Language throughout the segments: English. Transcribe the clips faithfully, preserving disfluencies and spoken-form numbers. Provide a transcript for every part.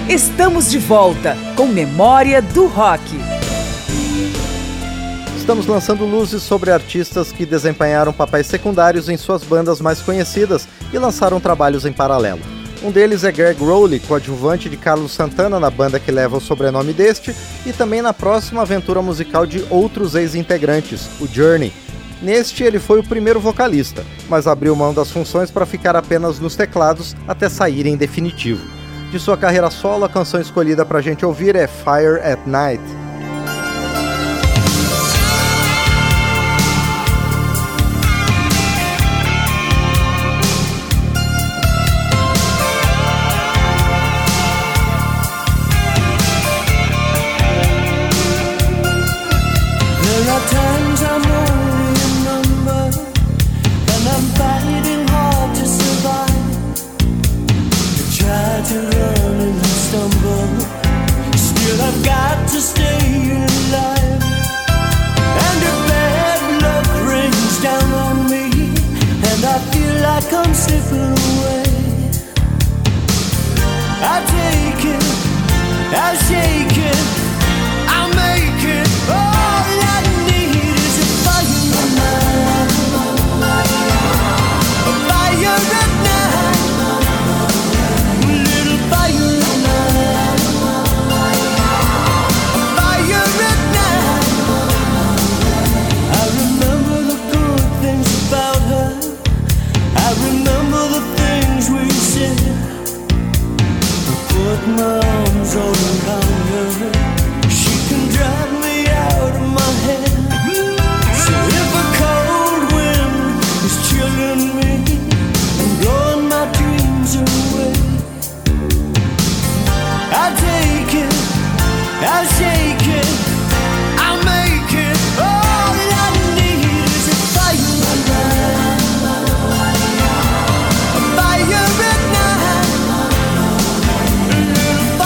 Estamos de volta com Memória do Rock. Estamos lançando luzes sobre artistas que desempenharam papéis secundários em suas bandas mais conhecidas e lançaram trabalhos em paralelo. Um deles é Gregg Rolie, coadjuvante de Carlos Santana na banda que leva o sobrenome deste, e também na próxima aventura musical de outros ex-integrantes, o Journey. Neste, ele foi o primeiro vocalista, mas abriu mão das funções para ficar apenas nos teclados até sair em definitivo. De sua carreira solo, a canção escolhida para a gente ouvir é Fire at Night. I'm slipping away. I take it, I shake it, I make it. All I need is a fire at night, a fire at night, a little fire at night, a fire at night. I remember the good things about her. I remember the things we said. I put my arms all around her. She can drive me out of my head. So if a cold wind is chilling me and blowing my dreams away, I take it, I shake it, I make it. All I need is a fire at night, a fire at night, a little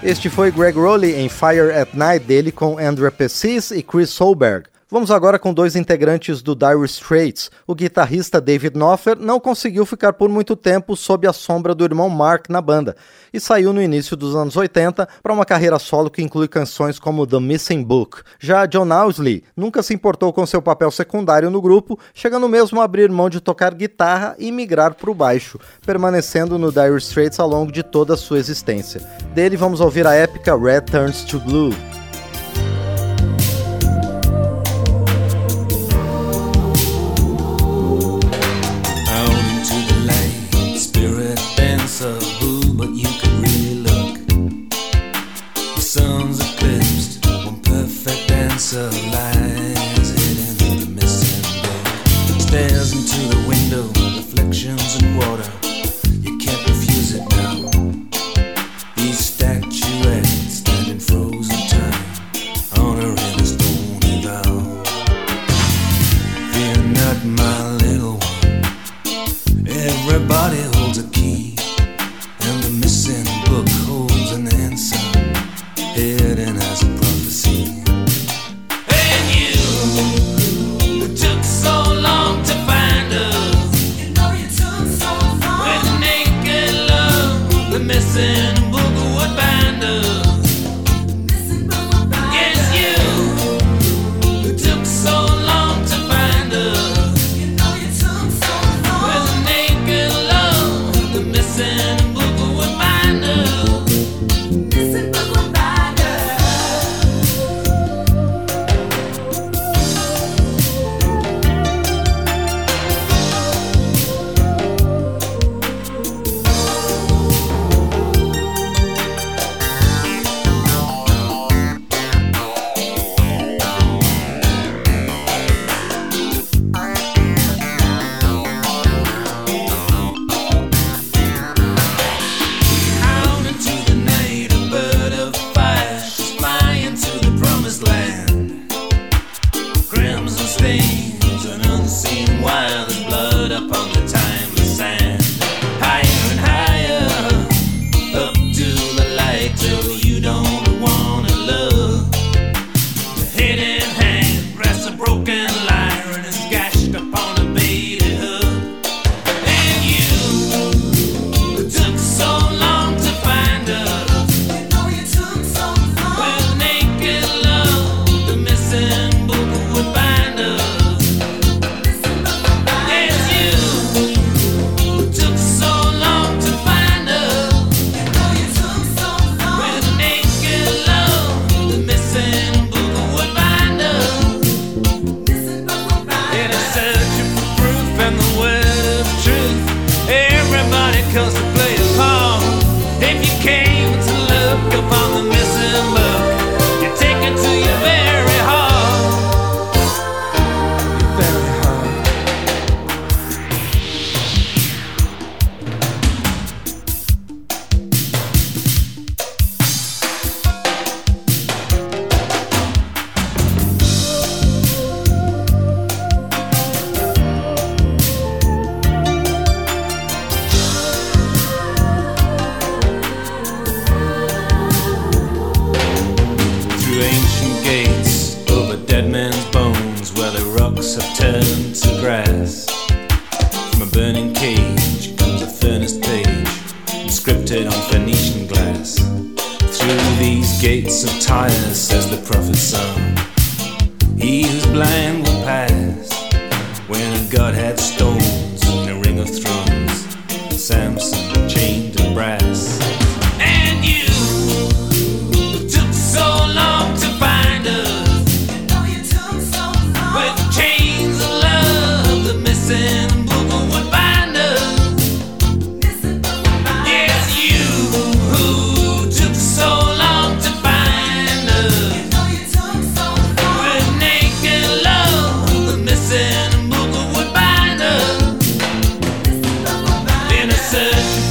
Este foi Gregg Rolie em Fire at Night, dele com Andrea Pessis e Chris Solberg. Vamos agora com dois integrantes do Dire Straits. O guitarrista David Knopfler não conseguiu ficar por muito tempo sob a sombra do irmão Mark na banda e saiu no início dos anos oitenta para uma carreira solo que inclui canções como The Missing Book. Já John Owsley nunca se importou com seu papel secundário no grupo, chegando mesmo a abrir mão de tocar guitarra e migrar para o baixo, permanecendo no Dire Straits ao longo de toda a sua existência. Dele vamos ouvir a épica Red Turns to Blue. Who but you could really look? The sun's eclipsed, one perfect dancer lies hidden in the missing book. Stares into the window, reflections in water. You can't refuse it now. These statuettes stand in frozen time, honoring a stony vow. Fear not, my little one. Everybody holds a key. And the missing book holds an answer, hidden as a prophecy. And you, who took so long to find us, you know you took so far. With naked love, the missing book would bind us. Missing book would bind yes, us. You, who took so long to find us, you know you took so far. With naked love, the missing in a search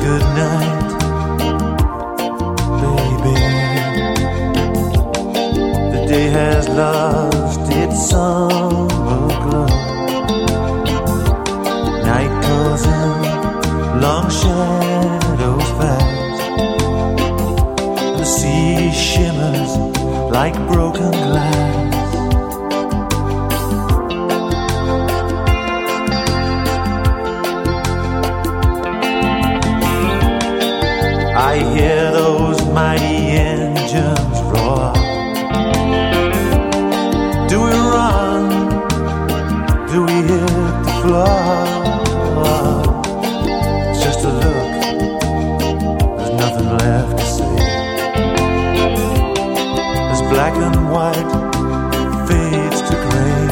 good night, baby. The day has lost its summer glow. Night goes in, long shadows fast, and the sea shimmers like broken glass. I hear those mighty engines roar. Do we run? Do we hit the floor? It's just a look, there's nothing left to say. As black and white fades to gray.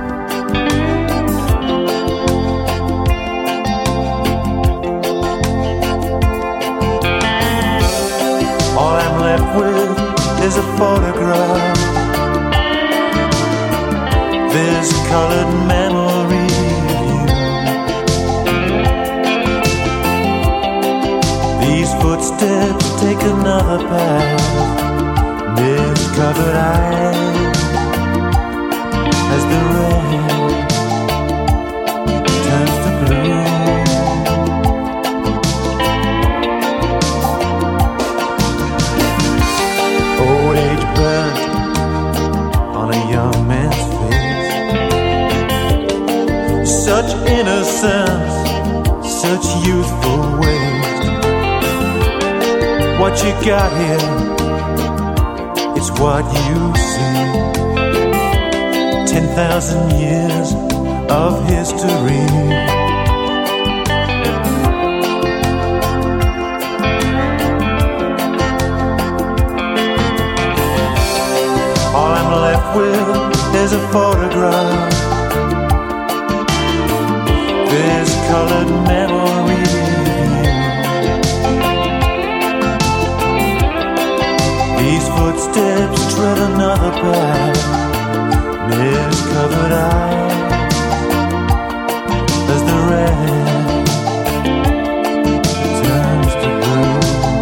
All I'm left with is a photograph, this colored memory of you. These footsteps take another path, miscovered eyes as the red turns to blue. Old age burnt on a young man's face. Such innocence, such youthful waste. What you got here, it's what you see. Ten thousand years of history. All I'm left with is a photograph, this colored memory of you. These footsteps tread another path, miscovered eyes as the red turns to blue.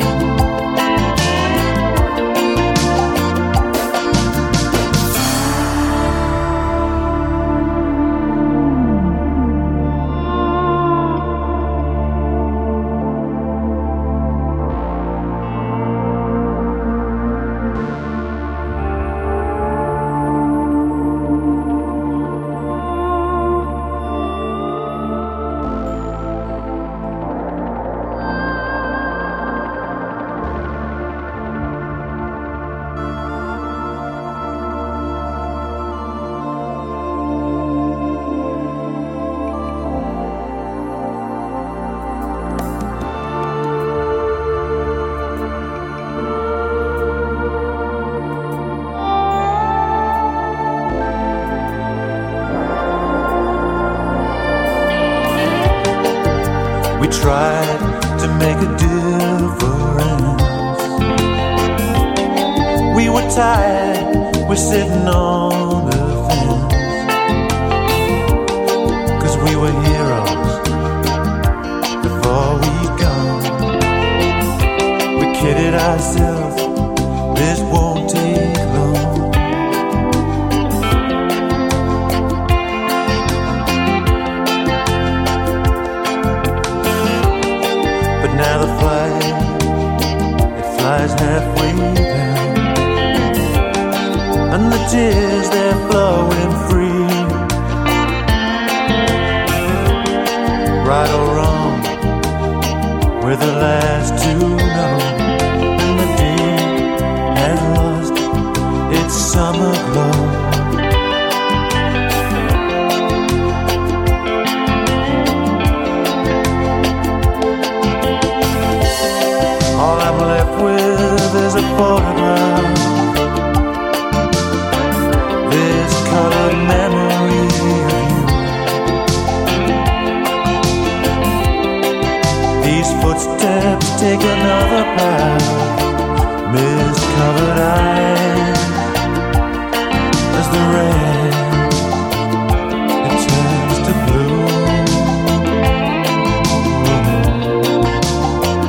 We tried to make a difference. We were tired, we're sitting on the fence. Cause we were heroes before we'd gone. We kidded ourselves, this won't take long. Now the flight, it flies halfway down, and the tears, they're flowing free. Right or wrong, we're the last to know, and the day has lost its summer glow. All I'm left with is a photograph, this colored memory of you. These footsteps take another path, miscovered eyes as the red it turns to blue.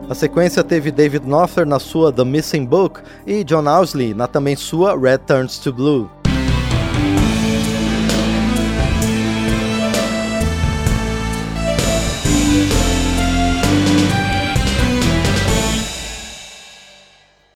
A sequência teve David Knopfler na sua The Missing Book e John Owsley na também sua Red Turns to Blue.